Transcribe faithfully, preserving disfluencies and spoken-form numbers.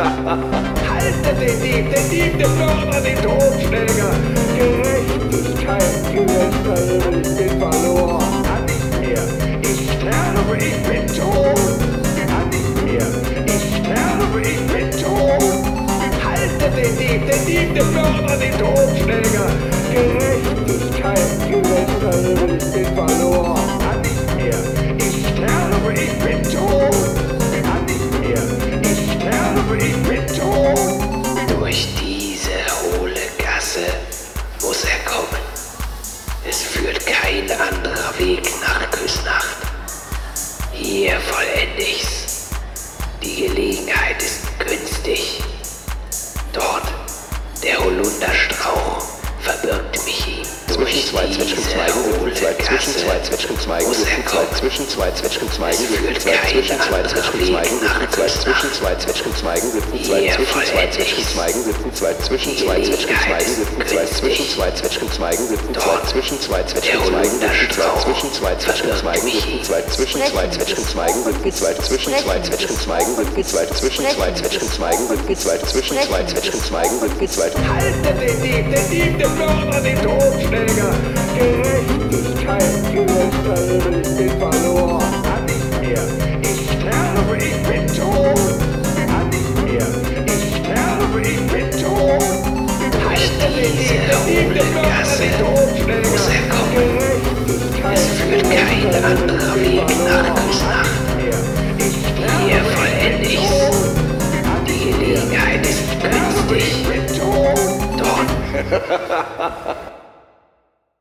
Haltet den Dieb, den Dieb, den Mörder, den Totschläger. Gerechtigkeit, gerechter Himmel, ich bin verloren. Kann nicht mehr, ich sterbe, ich bin tot. Kann nicht mehr, ich sterbe, ich bin tot. Haltet den Dieb, den Dieb, den Mörder, den Totschläger. Gerechtigkeit, gerechter Himmel, ich bin verloren. Kann nicht mehr, ich sterbe, ich bin tot. Kann nicht mehr, ich sterbe, ich bin tot. Durch diese hohle Gasse muss er kommen. Es führt kein anderer Weg nach Küsnacht. Hier vollende ich's. Die Gelegenheit ist günstig. Dort, der Holunderstrauch verbirgt mich ihm. Zwischen zwei Zwetschgenzweigen sind zwei zwischen zwei Zwetschgenzweigen sind zwei zwischen zwei Zwetschgenzweigen sind zwei zwischen zwei Zwetschgenzweigen sind zwei zwischen zwei Zwetschgenzweigen sind zwei zwischen zwei Zwetschgenzweigen sind zwei zwischen zwei Zwetschgenzweigen sind zwei zwischen zwei Zwetschgenzweigen sind zwei zwischen zwei Zwetschgenzweigen sind zwei zwischen zwei Zwetschgenzweigen sind zwei zwischen zwei Zwetschgenzweigen sind zwei zwischen zwei Zwetschgenzweigen sind zwei zwischen zwei Zwetschgenzweigen sind zwei zwischen zwei Zwetschgenzweigen sind zwei. Haltet den Dieb, den Dieb, den Mörder, den Totschläger. Gerechtigkeit, gerechter Himmel, ich bin verloren. Kann nicht mehr, ich sterbe, ich bin tot. Kann nicht mehr, ich sterbe, ich bin tot. Haltet den Dieb, den Dieb, den Mörder, den Totschläger. Muss er kommen. Es führt kein anderer Weg nach Küsnacht. Hier vollende ich's. Die Gelegenheit ist günstig. Dort